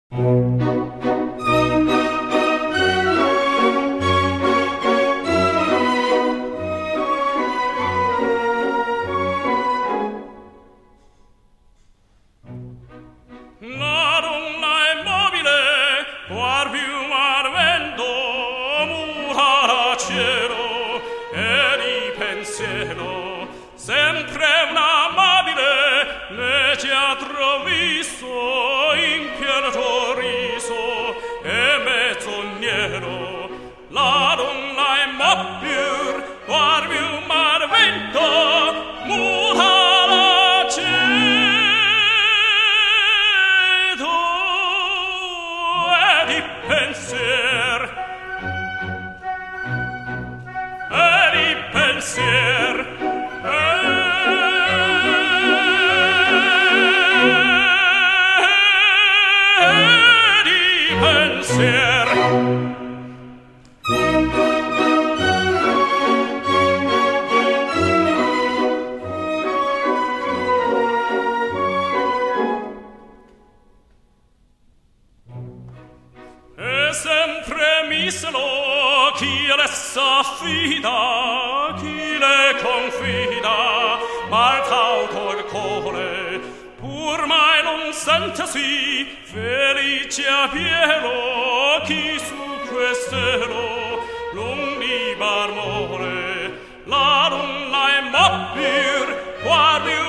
La donna immobile, guar più al vento, muta al cielo, e di pensiero, sempre un'amabile, legge a troviso, in pianto riso, e mezzoniero. La donna immobile, guar più al vento, muta al cielo, pensier e di pensier e di pensier. E sempre misero chi le s'affida, chi le confida, mal cauto il core, pur mai non sentesi felice a pieno chi su quest'ero lunghi barmore. La donna immobile guardi